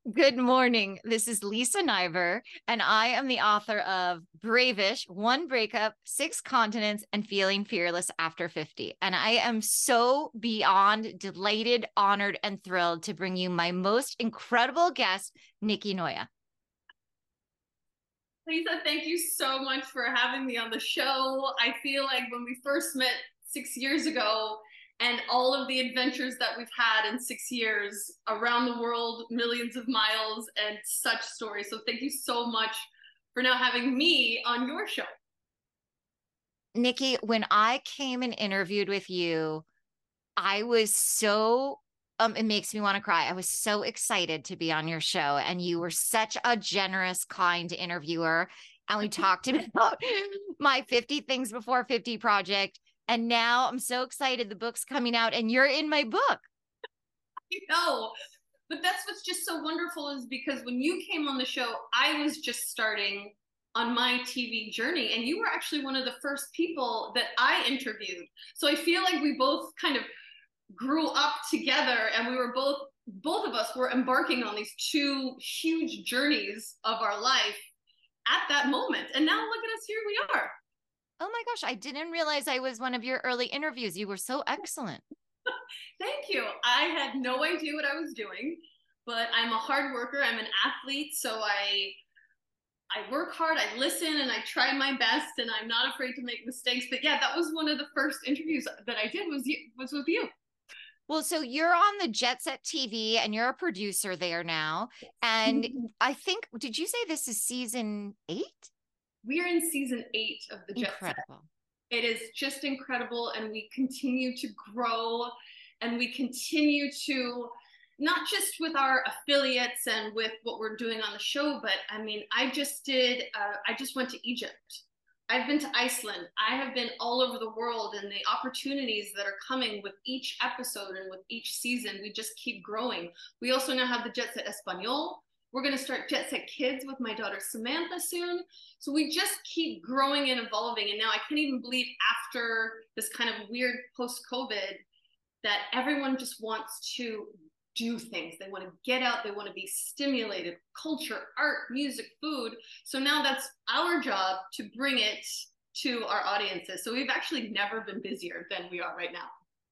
Good morning. This is Lisa Niver, and I am the author of Bravish, One Breakup, Six Continents, and Feeling Fearless After 50. And I am so beyond delighted, honored, and thrilled to bring you my most incredible guest, Nikki Noya. Lisa, thank you so much for having me on the show. I feel like when we first met 6 years ago, and all of the adventures that we've had in 6 years around the world, millions of miles, and such stories. So, thank you so much for now having me on your show. Nikki, when I came and interviewed with you, I was so it makes me want to cry. I was so excited to be on your show, and you were such a generous, kind interviewer. And we talked about my 50 Things Before 50 project. And now I'm so excited. The book's coming out, and you're in my book. You know, but that's what's just so wonderful is because when you came on the show, I was just starting on my TV journey, and you were actually one of the first people that I interviewed. So I feel like we both kind of grew up together, and we were both of us were embarking on these two huge journeys of our life at that moment. And now look at us, here we are. Oh my gosh, I didn't realize I was one of your early interviews. You were so excellent. Thank you. I had no idea what I was doing, but I'm a hard worker. I'm an athlete, so I work hard, I listen, and I try my best, and I'm not afraid to make mistakes. But yeah, that was one of the first interviews that I did was with you. Well, so you're on the Jet Set TV and you're a producer there now. And I think, did you say this is season 8? We're in season 8 of the Jet Set. Incredible. It is just incredible, and we continue to grow, and we continue to not just with our affiliates and with what we're doing on the show, but I mean, I just went to Egypt. I've been to Iceland. I have been all over the world, and the opportunities that are coming with each episode and with each season, we just keep growing. We also now have the Jet Set Espanol. We're going to start Jet Set Kids with my daughter Samantha soon. So we just keep growing and evolving. And now I can't even believe after this kind of weird post COVID that everyone just wants to do things. They want to get out, they want to be stimulated, culture, art, music, food. So now that's our job to bring it to our audiences. So we've actually never been busier than we are right now.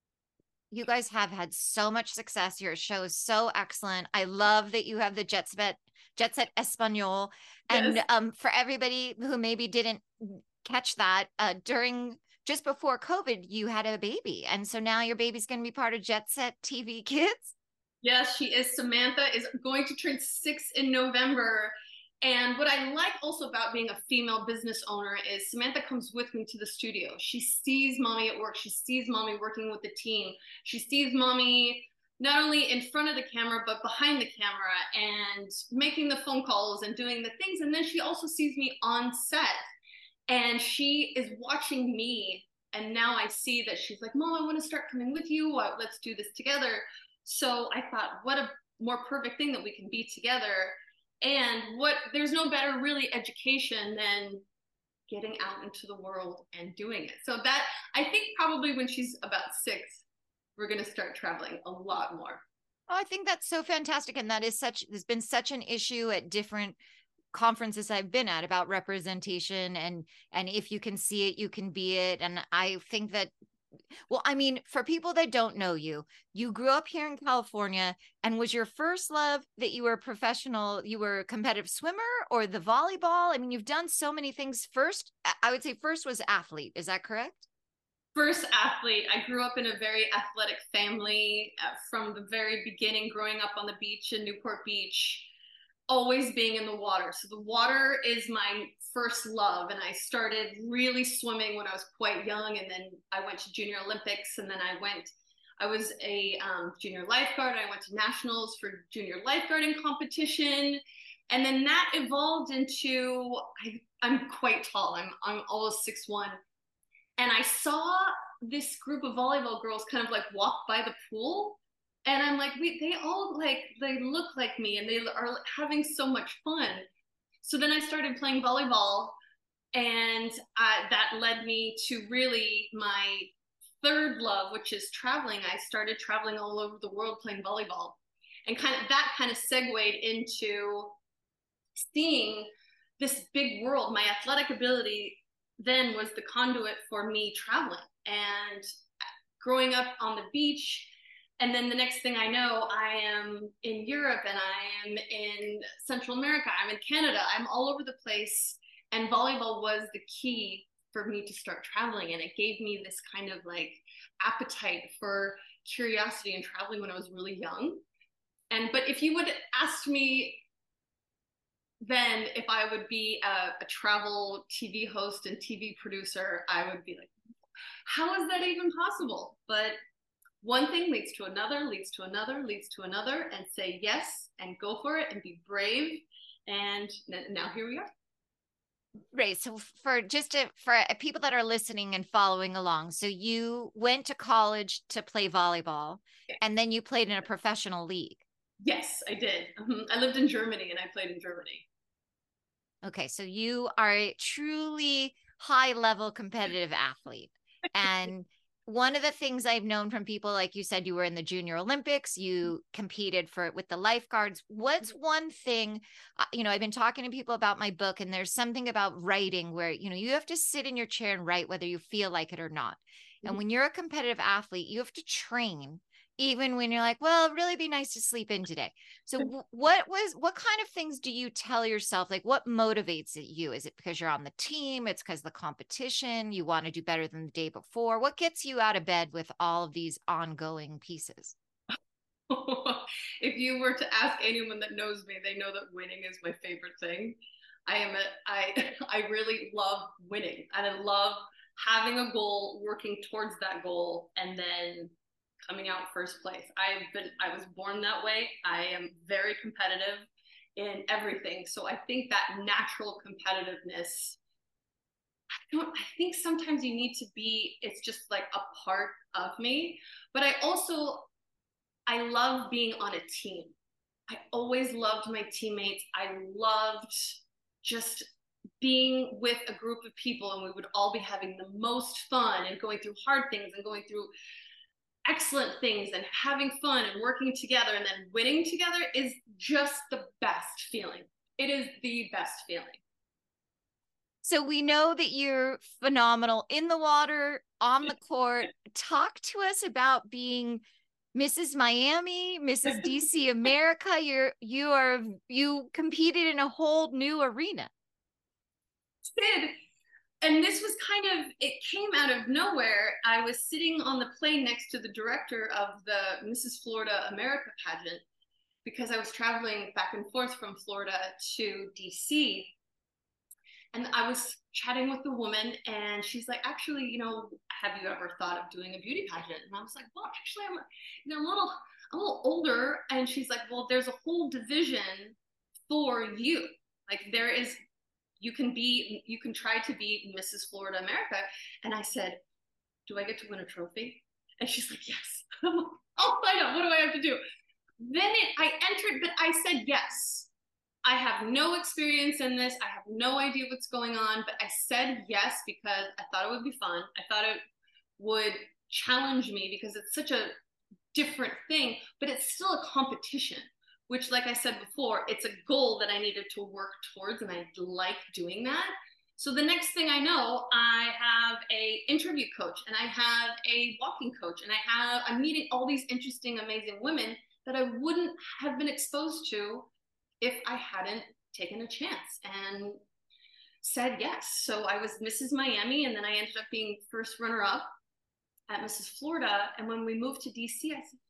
You guys have had so much success. Your show is so excellent. I love that you have the Jet Set Espanol. Yes. And for everybody who maybe didn't catch that, during just before COVID, you had a baby. And so now your baby's going to be part of Jet Set TV Kids. Yes, she is. Samantha is going to turn 6 in November. And what I like also about being a female business owner is Samantha comes with me to the studio. She sees mommy at work. She sees mommy working with the team. She sees mommy not only in front of the camera, but behind the camera and making the phone calls and doing the things. And then she also sees me on set, and she is watching me. And now I see that she's like, Mom, I want to start coming with you. Let's do this together. So I thought, what a more perfect thing that we can be together. And there's no better really education than getting out into the world and doing it. So that I think probably when she's about 6, we're going to start traveling a lot more. Oh, I think that's so fantastic. And there's been such an issue at different conferences I've been at about representation and if you can see it, you can be it. And I think that, well, I mean, for people that don't know you, you grew up here in California, and was your first love that you were a professional, you were a competitive swimmer or the volleyball? I mean, you've done so many things. First, I would say first was athlete. Is that correct? First athlete. I grew up in a very athletic family from the very beginning, growing up on the beach in Newport Beach, always being in the water. So the water is my first love. And I started really swimming when I was quite young. And then I went to Junior Olympics. And then I was a junior lifeguard. I went to nationals for junior lifeguarding competition. And then that evolved into, I'm quite tall. I'm almost 6'1". And I saw this group of volleyball girls kind of like walk by the pool. And I'm like, they all they look like me, and they are having so much fun. So then I started playing volleyball, and that led me to really my third love, which is traveling. I started traveling all over the world playing volleyball. And kind of segued into seeing this big world. My athletic ability then was the conduit for me traveling and growing up on the beach. And then the next thing I know, I am in Europe and I am in Central America, I'm in Canada, I'm all over the place. And volleyball was the key for me to start traveling. And it gave me this kind of like appetite for curiosity and traveling when I was really young. But if you would ask me then if I would be a travel TV host and TV producer, I would be like, how is that even possible? But one thing leads to another, leads to another, leads to another, and say yes and go for it and be brave. And now here we are. Right. So for people that are listening and following along, so you went to college to play volleyball, and then you played in a professional league. Yes, I did. I lived in Germany and I played in Germany. Okay, so you are a truly high-level competitive athlete. And one of the things I've known from people, like you said, you were in the Junior Olympics, you competed with the lifeguards. What's one thing, I've been talking to people about my book, and there's something about writing where, you have to sit in your chair and write whether you feel like it or not. And when you're a competitive athlete, you have to train even when you're like, well, it'd really be nice to sleep in today. So what kind of things do you tell yourself? Like, what motivates you? Is it because you're on the team? It's because the competition, you want to do better than the day before? What gets you out of bed with all of these ongoing pieces? If you were to ask anyone that knows me, they know that winning is my favorite thing. I really love winning, and I love having a goal, working towards that goal, and then coming out first place. I was born that way. I am very competitive in everything. So I think that natural competitiveness, I think sometimes you need to be, it's just like a part of me. But I love being on a team. I always loved my teammates. I loved just being with a group of people, and we would all be having the most fun and going through hard things and going through excellent things and having fun and working together, and then winning together is just the best feeling. It is the best feeling. So we know that you're phenomenal in the water, on the court. Talk to us about being Mrs. Miami, Mrs. DC America. You competed in a whole new arena. Did. And this was it came out of nowhere. I was sitting on the plane next to the director of the Mrs. Florida America pageant because I was traveling back and forth from Florida to DC. And I was chatting with the woman, and she's like, actually, have you ever thought of doing a beauty pageant? And I was like, well, actually, I'm a little older. And she's like, well, there's a whole division for you. Like you can try to be Mrs. Florida America. And I said, do I get to win a trophy? And she's like, yes. I'll find out. What do I have to do? Then I entered, but I said yes. I have no experience in this. I have no idea what's going on, but I said yes because I thought it would be fun. I thought it would challenge me because it's such a different thing, but it's still a competition, which, like I said before, it's a goal that I needed to work towards, and I like doing that. So the next thing I know, I have a interview coach, and I have a walking coach, and I'm meeting all these interesting, amazing women that I wouldn't have been exposed to if I hadn't taken a chance and said yes. So I was Mrs. Miami, and then I ended up being first runner-up at Mrs. Florida. And when we moved to DC, I said,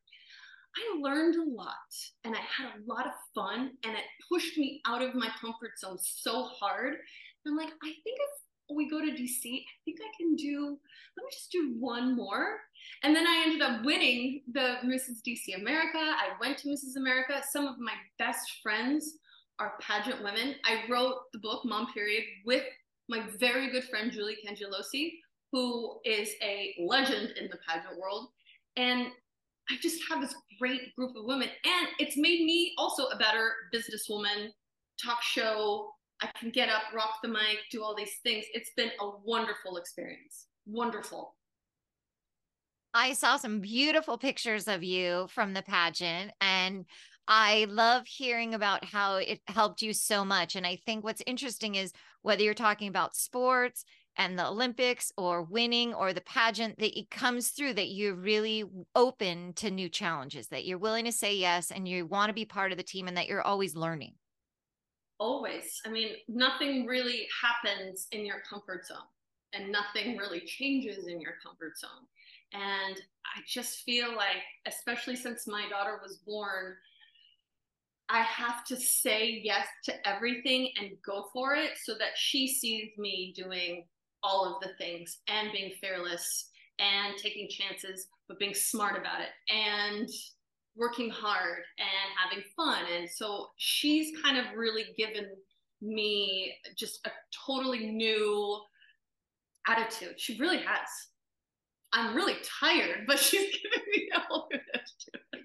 I learned a lot, and I had a lot of fun, and it pushed me out of my comfort zone so hard. And I'm like, I think if we go to DC, I think I can let me just do one more. And then I ended up winning the Mrs. DC America. I went to Mrs. America. Some of my best friends are pageant women. I wrote the book, Mom Period, with my very good friend, Julie Cangelosi, who is a legend in the pageant world. And I just have this great group of women, and it's made me also a better businesswoman, talk show. I can get up, rock the mic, do all these things. It's been a wonderful experience. Wonderful. I saw some beautiful pictures of you from the pageant, and I love hearing about how it helped you so much. And I think what's interesting is whether you're talking about sports and the Olympics or winning or the pageant, that it comes through that you're really open to new challenges, that you're willing to say yes and you want to be part of the team and that you're always learning. Always. I mean, nothing really happens in your comfort zone and nothing really changes in your comfort zone. And I just feel like, especially since my daughter was born, I have to say yes to everything and go for it so that she sees me doing all of the things and being fearless and taking chances, but being smart about it and working hard and having fun. And so she's kind of really given me just a totally new attitude. She really has. I'm really tired, but she's giving me a whole new attitude.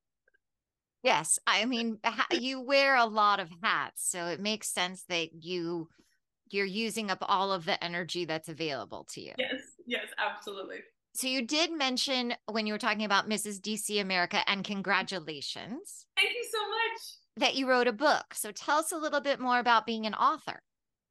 Yes, I mean, you wear a lot of hats, so it makes sense that you're using up all of the energy that's available to you. Yes, yes, absolutely. So you did mention when you were talking about Mrs. DC America, and congratulations Thank you so much. that you wrote a book. So tell us a little bit more about being an author.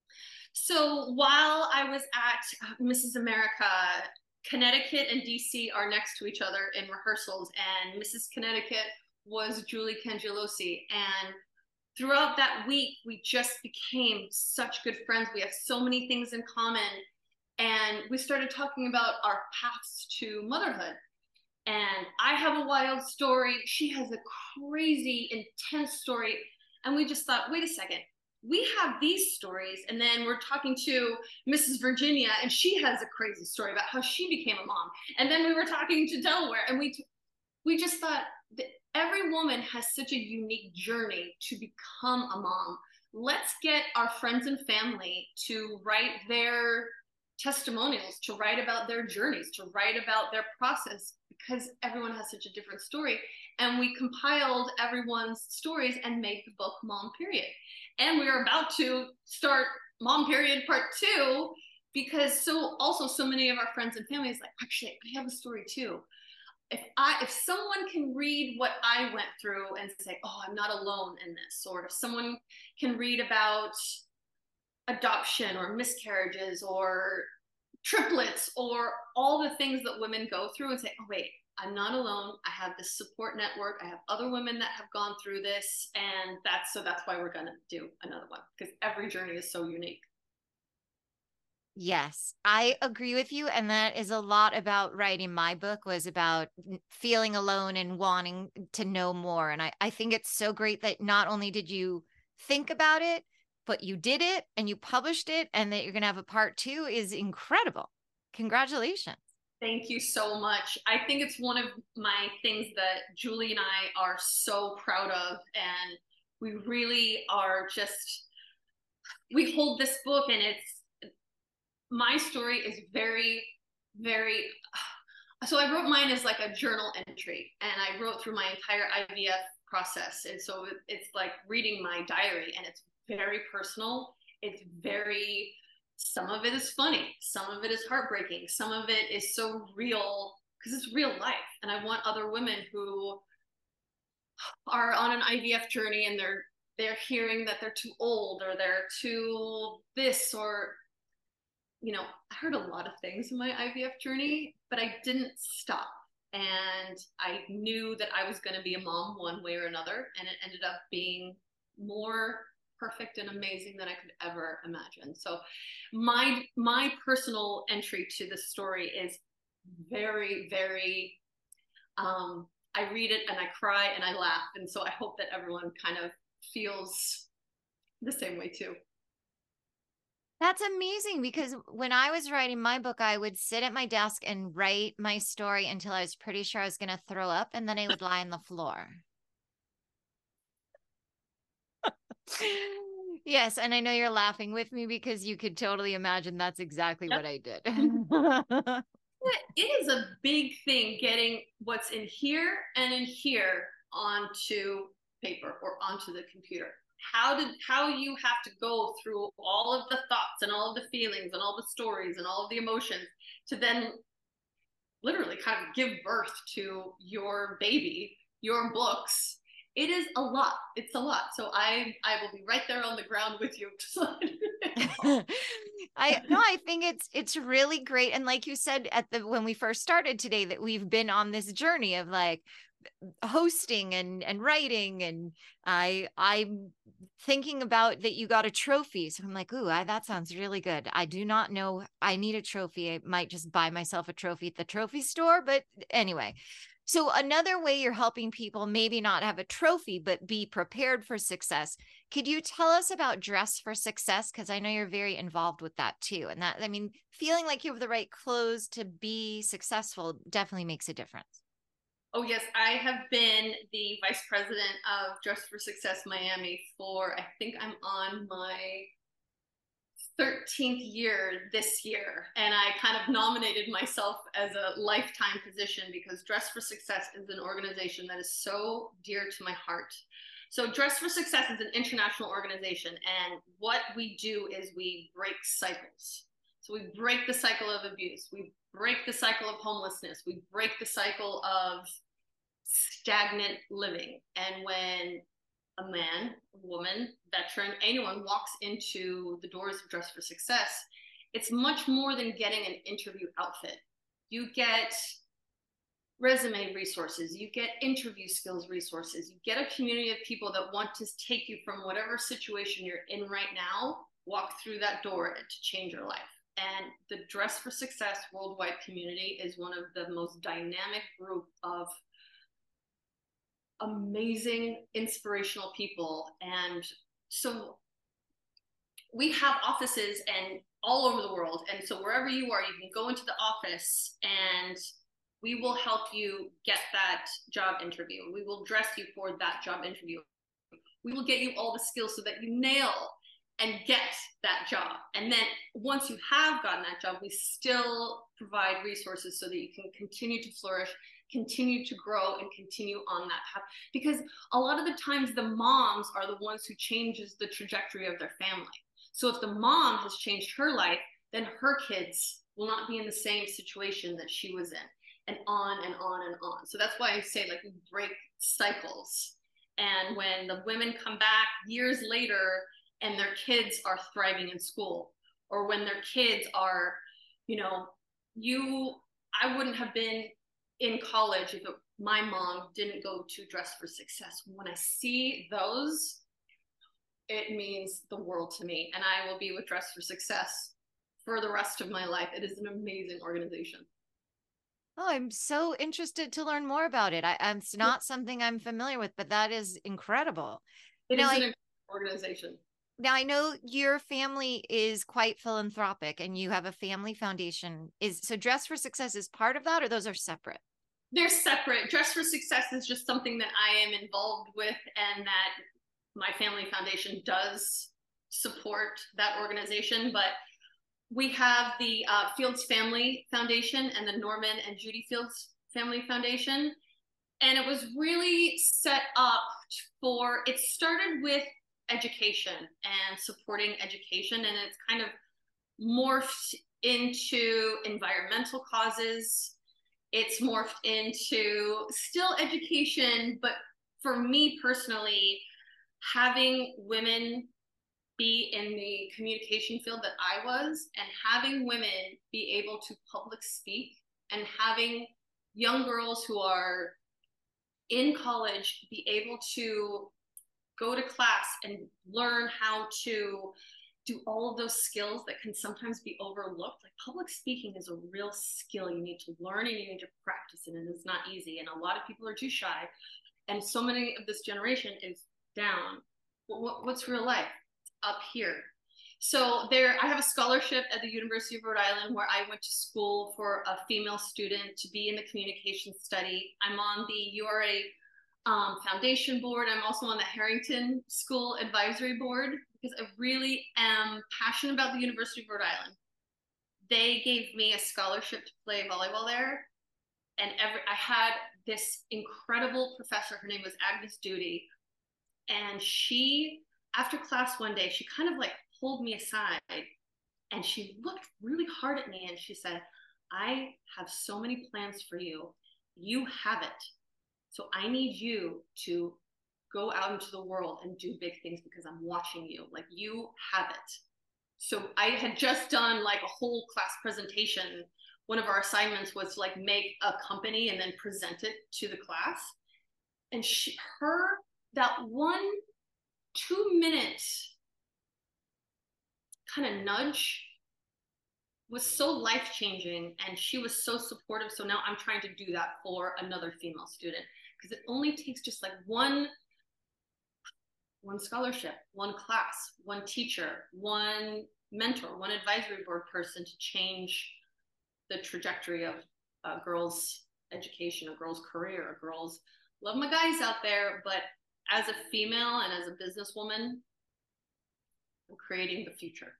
So while I was at Mrs. America, Connecticut and DC are next to each other in rehearsals, and Mrs. Connecticut was Julie Cangelosi. And throughout that week, we just became such good friends. We have so many things in common. And we started talking about our paths to motherhood. And I have a wild story. She has a crazy, intense story. And we just thought, wait a second, we have these stories. And then we're talking to Mrs. Virginia, and she has a crazy story about how she became a mom. And then we were talking to Delaware, and we just thought that every woman has such a unique journey to become a mom. Let's get our friends and family to write their testimonials, to write about their journeys, to write about their process, because everyone has such a different story. And we compiled everyone's stories and made the book Mom Period. And we are about to start Mom Period Part 2, because so many of our friends and families like, actually, I have a story too. If someone can read what I went through and say, oh, I'm not alone in this, or if someone can read about adoption or miscarriages or triplets or all the things that women go through and say, oh, wait, I'm not alone. I have this support network. I have other women that have gone through this. And that's why we're going to do another one, because every journey is so unique. Yes, I agree with you. And that is a lot about writing my book, was about feeling alone and wanting to know more. And I think it's so great that not only did you think about it, but you did it and you published it, and that you're going to have a part 2 is incredible. Congratulations. Thank you so much. I think it's one of my things that Julie and I are so proud of. And we really are we hold this book, and my story is very, very, so I wrote mine as like a journal entry, and I wrote through my entire IVF process. And so it's like reading my diary, and it's very personal. It's very, some of it is funny, some of it is heartbreaking, some of it is so real because it's real life. And I want other women who are on an IVF journey and they're hearing that they're too old or they're too this, or I heard a lot of things in my IVF journey, but I didn't stop. And I knew that I was going to be a mom one way or another. And it ended up being more perfect and amazing than I could ever imagine. So my personal entry to this story is very, very, I read it and I cry and I laugh. And so I hope that everyone kind of feels the same way too. That's amazing, because when I was writing my book, I would sit at my desk and write my story until I was pretty sure I was going to throw up, and then I would lie on the floor. Yes, and I know you're laughing with me because you could totally imagine that's exactly what I did. It is a big thing getting what's in here and in here onto paper or onto the computer. How you have to go through all of the thoughts and all of the feelings and all the stories and all of the emotions to then literally kind of give birth to your baby, your books, it is a lot. It's a lot. So I will be right there on the ground with you. I think it's really great. And like you said when we first started today, that we've been on this journey of like hosting and writing, and I'm thinking about that you got a trophy, so I'm like, ooh, that sounds really good. I do not know, I need a trophy. I might just buy myself a trophy at the trophy store, but anyway. So another way you're helping people maybe not have a trophy but be prepared for success, could you tell us about Dress for Success? Because I know you're very involved with that too, and that, I mean, feeling like you have the right clothes to be successful definitely makes a difference. Oh, yes. I have been the vice president of Dress for Success Miami for, I think I'm on my 13th year this year. And I kind of nominated myself as a lifetime position because Dress for Success is an organization that is so dear to my heart. So Dress for Success is an international organization. And what we do is we break cycles. So we break the cycle of abuse. We break the cycle of homelessness. We break the cycle of stagnant living. And when a man, a woman, veteran, anyone walks into the doors of Dress for Success, it's much more than getting an interview outfit. You get resume resources, you get interview skills resources, you get a community of people that want to take you from whatever situation you're in right now, walk through that door to change your life. And the Dress for Success worldwide community is one of the most dynamic group of amazing, inspirational people. And so we have offices and all over the world. And so wherever you are, you can go into the office and we will help you get that job interview. We will dress you for that job interview. We will get you all the skills so that you nail and get that job. And then once you have gotten that job, we still provide resources so that you can continue to flourish, continue to grow, and continue on that path. Because a lot of the times the moms are the ones who changes the trajectory of their family. So if the mom has changed her life, then her kids will not be in the same situation that she was in, and on and on and on. So that's why I say, like, we break cycles. And when the women come back years later and their kids are thriving in school, or when their kids are, I wouldn't have been in college if my mom didn't go to Dress for Success. When I see those, it means the world to me. And I will be with Dress for Success for the rest of my life. It is an amazing organization. Oh, I'm so interested to learn more about it. It's not something I'm familiar with, but that is incredible. It is an organization. Now, I know your family is quite philanthropic and you have a family foundation. So Dress for Success is part of that, or those are separate? They're separate. Dress for Success is just something that I am involved with, and that my family foundation does support that organization. But we have the Fields Family Foundation and the Norman and Judy Fields Family Foundation. And it was really set up it started with education and supporting education. And it's kind of morphed into environmental causes. It's morphed into still education, but for me personally, having women be in the communication field that I was, and having women be able to public speak, and having young girls who are in college be able to go to class and learn how to do all of those skills that can sometimes be overlooked. Like, public speaking is a real skill you need to learn and you need to practice it, and it's not easy. And a lot of people are too shy. And so many of this generation is down. What's real life? Up here. So I have a scholarship at the University of Rhode Island where I went to school for a female student to be in the communication study. I'm on the URA foundation board. I'm also on the Harrington School Advisory Board because I really am passionate about the University of Rhode Island. They gave me a scholarship to play volleyball there. And I had this incredible professor. Her name was Agnes Duty. And she, after class one day, she kind of like pulled me aside and she looked really hard at me and she said, I have so many plans for you. You have it. So I need you to go out into the world and do big things because I'm watching you. Like, you have it. So I had just done like a whole class presentation. One of our assignments was to like make a company and then present it to the class. And that 1-2 minute kind of nudge was so life-changing, and she was so supportive. So now I'm trying to do that for another female student, because it only takes just like one scholarship, one class, one teacher, one mentor, one advisory board person to change the trajectory of a girl's education, a girl's career, a girl's, love my guys out there, but as a female and as a businesswoman, I'm creating the future.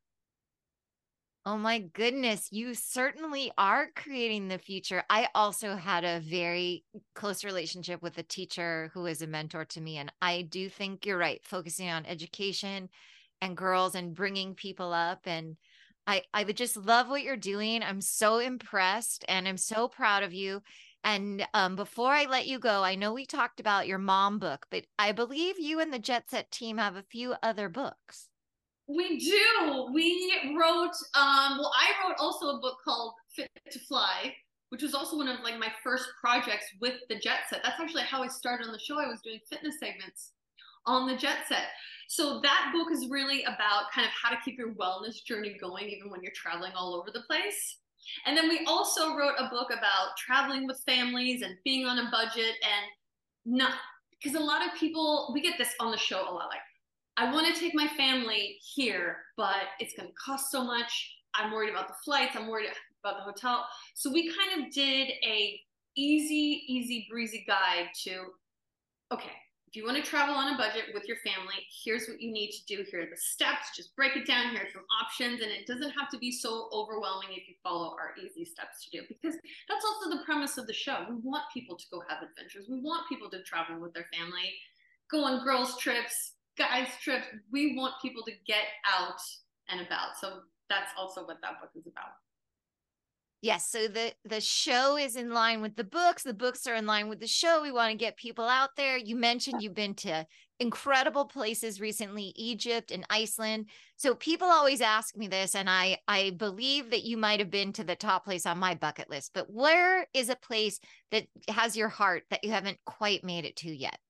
Oh my goodness, you certainly are creating the future. I also had a very close relationship with a teacher who is a mentor to me. And I do think you're right, focusing on education and girls and bringing people up. And I would just love what you're doing. I'm so impressed and I'm so proud of you. And before I let you go, I know we talked about your mom book, but I believe you and the Jet Set team have a few other books. We do. We wrote, well, I wrote also a book called Fit to Fly, which was also one of like my first projects with the Jet Set. That's actually how I started on the show. I was doing fitness segments on the Jet Set. So that book is really about kind of how to keep your wellness journey going, even when you're traveling all over the place. And then we also wrote a book about traveling with families and being on a budget, and not, because a lot of people, we get this on the show a lot, like, I want to take my family here, but it's going to cost so much. I'm worried about the flights. I'm worried about the hotel. So we kind of did a easy breezy guide to, okay, if you want to travel on a budget with your family, here's what you need to do. Here are the steps. Just break it down. Here are some options. And it doesn't have to be so overwhelming if you follow our easy steps to do, because that's also the premise of the show. We want people to go have adventures. We want people to travel with their family, go on girls' trips, guys' trips. We want people to get out and about. So that's also what that book is about. Yes, so the show is in line with the books. The books are in line with the show. We want to get people out there. You mentioned you've been to incredible places recently, Egypt and Iceland. So people always ask me this, and I believe that you might have been to the top place on my bucket list. But where is a place that has your heart that you haven't quite made it to yet?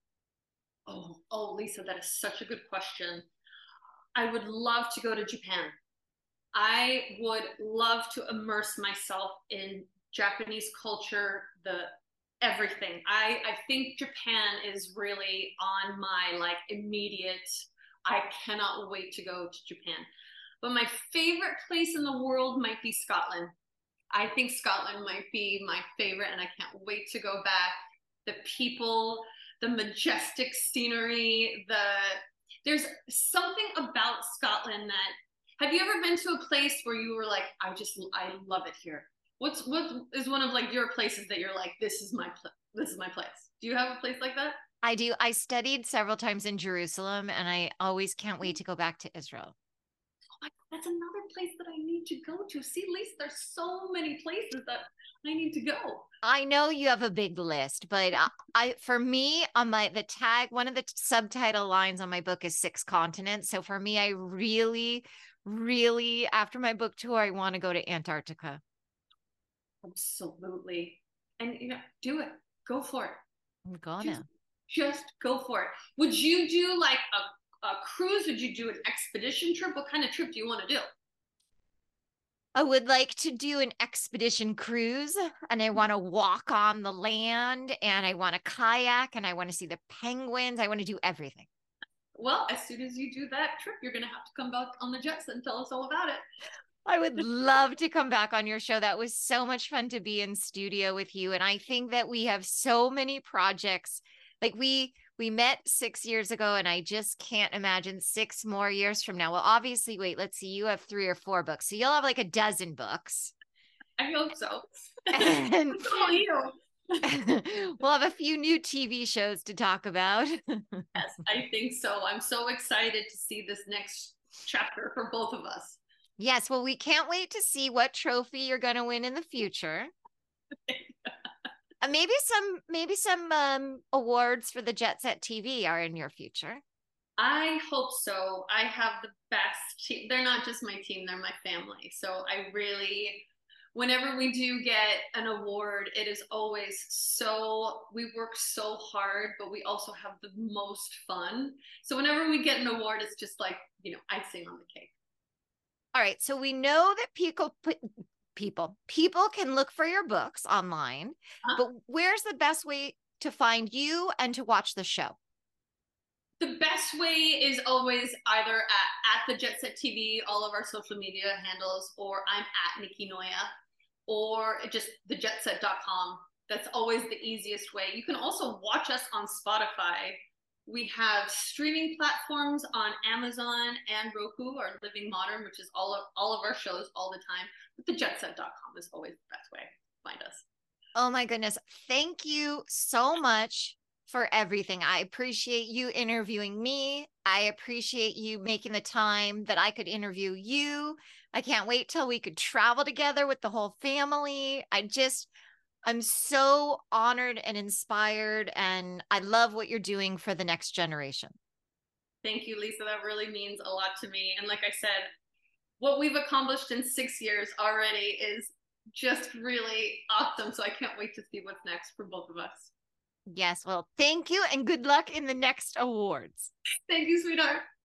Oh, Lisa, that is such a good question. I would love to go to Japan. I would love to immerse myself in Japanese culture, everything. I think Japan is really on my like immediate, I cannot wait to go to Japan. But my favorite place in the world might be Scotland. I think Scotland might be my favorite, and I can't wait to go back. The people, the majestic scenery, there's something about Scotland that, have you ever been to a place where you were like, I love it here? What is one of like your places that you're like, this is my place? Do you have a place like that? I do. I studied several times in Jerusalem, and I always can't wait to go back to Israel. Oh, that's another place that I need to go to. See, Lisa, there's so many places that I need to go. I know you have a big list, but for me, on the tag, one of the subtitle lines on my book is 6 continents. So for me, I really, after my book tour, I want to go to Antarctica. Absolutely. And do it. Go for it. I'm gonna. Just go for it. Would you do like a cruise? Would you do an expedition trip? What kind of trip do you want to do? I would like to do an expedition cruise, and I want to walk on the land, and I want to kayak, and I want to see the penguins. I want to do everything. Well, as soon as you do that trip, you're going to have to come back on the Jet Set and tell us all about it. I would love to come back on your show. That was so much fun to be in studio with you. And I think that we have so many projects. Like we met 6 years ago, and I just can't imagine 6 more years from now. Well, obviously, wait, let's see. You have 3 or 4 books. So you'll have like a dozen books. I hope so. And we'll have a few new TV shows to talk about. Yes, I think so. I'm so excited to see this next chapter for both of us. Yes, well, we can't wait to see what trophy you're going to win in the future. Maybe some awards for the Jet Set TV are in your future. I hope so. I have the best team. They're not just my team, they're my family. So I really, whenever we do get an award, it is always so, we work so hard, but we also have the most fun. So whenever we get an award, it's just like, icing on the cake. All right, so we know that people can look for your books online, but where's the best way to find you and to watch the show? The best way is always either at the Jet Set TV, all of our social media handles, or I'm at Nikki Noya, or just thejetset.com. That's always the easiest way. You can also watch us on Spotify. We have streaming platforms on Amazon and Roku, or Living Modern, which is all of our shows all the time. But thejetset.com is always the best way to find us. Oh my goodness. Thank you so much for everything. I appreciate you interviewing me. I appreciate you making the time that I could interview you. I can't wait till we could travel together with the whole family. I'm so honored and inspired, and I love what you're doing for the next generation. Thank you, Lisa. That really means a lot to me. And like I said, what we've accomplished in 6 years already is just really awesome. So I can't wait to see what's next for both of us. Yes, well, thank you and good luck in the next awards. Thank you, sweetheart.